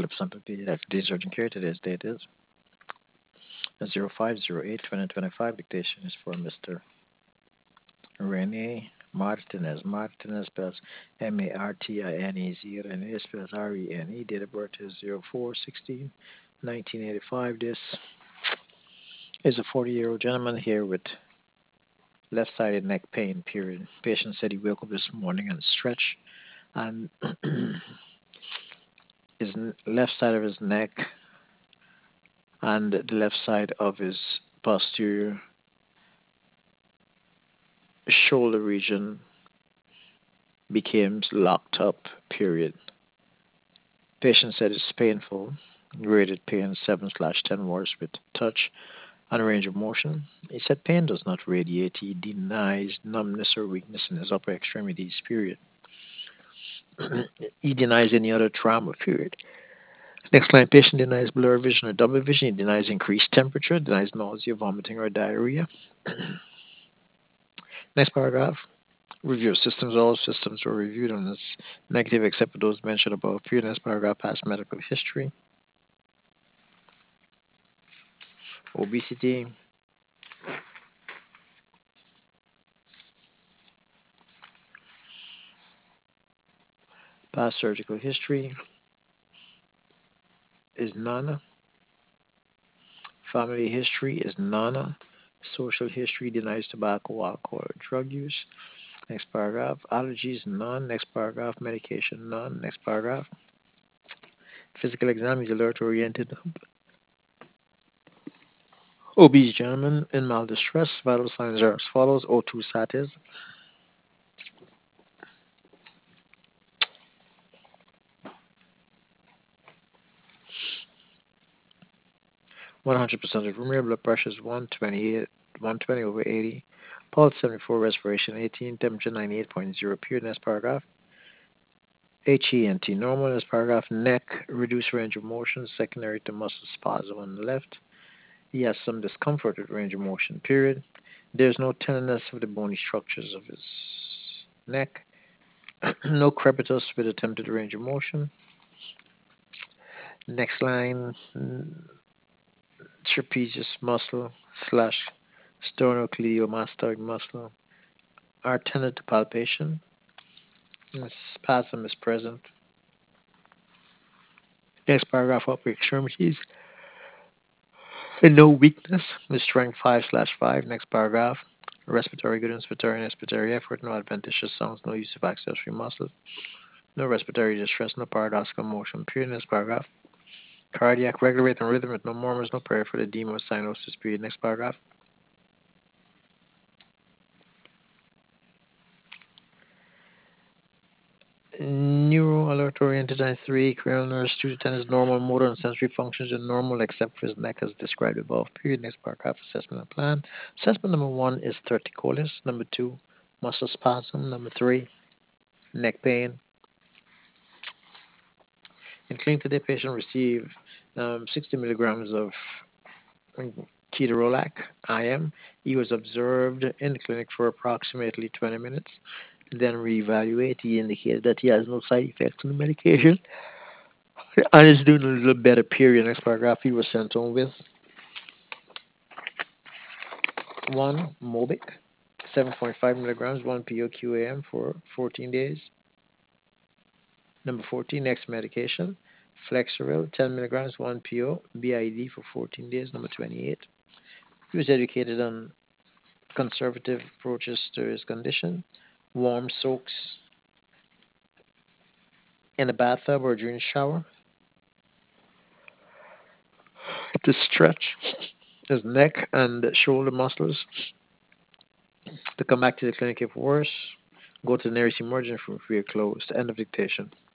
Phillips on the today's urgent care. Today's date is 05/08/2025. Dictation is for Mr. Rene Martinez. Martinez spells Martinez. Rene spells Rene. Date of birth is 04/16/1985. This is a 40-year-old gentleman here with left-sided neck pain, period. Patient said he woke up this morning and stretched, and his left side of his neck and the left side of his posterior shoulder region became locked up, period. Patient said it's painful, rated pain 7/10 words with touch and range of motion. He said pain does not radiate. He denies numbness or weakness in his upper extremities, period. He denies any other trauma, period. Next line, patient denies blurred vision or double vision. He denies increased temperature, denies nausea, vomiting, or diarrhea. Next paragraph. Review systems. All systems were reviewed and is negative except for those mentioned above. Period. Next paragraph. Past medical history. Obesity. Past surgical history is none. Family history is none. Social history denies tobacco, alcohol, or drug use. Next paragraph. Allergies, none. Next paragraph. Medication, none. Next paragraph. Physical exam is alert oriented. Obese gentleman in mild distress. Vital signs are as follows: O2 status, 100% of room air. Blood pressure is 128, 120/80. Pulse 74. Respiration 18. Temperature 98.0. Period. Next paragraph. HENT normal. Next paragraph. Neck reduced range of motion secondary to muscle spasm on the left. He has some discomfort with range of motion. Period. There's no tenderness of the bony structures of his neck. No crepitus with attempted range of motion. Next line, trapezius muscle slash sternocleidomastoid muscle are tended to palpation. Spasm is present. Next paragraph, upper extremities. And no weakness with strength 5/5. Next paragraph, respiratory good, inspiratory and expiratory effort, no adventitious sounds, no use of accessory muscles, no respiratory distress, no paradoxical motion. Period. Next paragraph. Cardiac regular rate and rhythm with no murmurs, no peripheral edema or cyanosis. Period. Next paragraph. Neuro alert oriented I 3, cranial nerves 2 to 10 is normal, motor and sensory functions are normal except for his neck as described above. Period. Next paragraph. Assessment and plan. Assessment number 1 is torticollis. Number 2, muscle spasm. Number 3, neck pain. In clinic today, patient received 60 milligrams of ketorolac IM. He was observed in the clinic for approximately 20 minutes. Then reevaluate. He indicated that he has no side effects on the medication and is doing a little better. Period. Next paragraph. He was sent home with 1 Mobic, 7.5 milligrams, 1 POQAM for 14 days. Number 14, next medication, Flexeril, 10 milligrams, 1 PO, BID for 14 days. Number 28. He was educated on conservative approaches to his condition, warm soaks in a bathtub or during shower, to stretch his neck and shoulder muscles, to come back to the clinic if worse, go to the nearest emergency room if we are closed. End of dictation.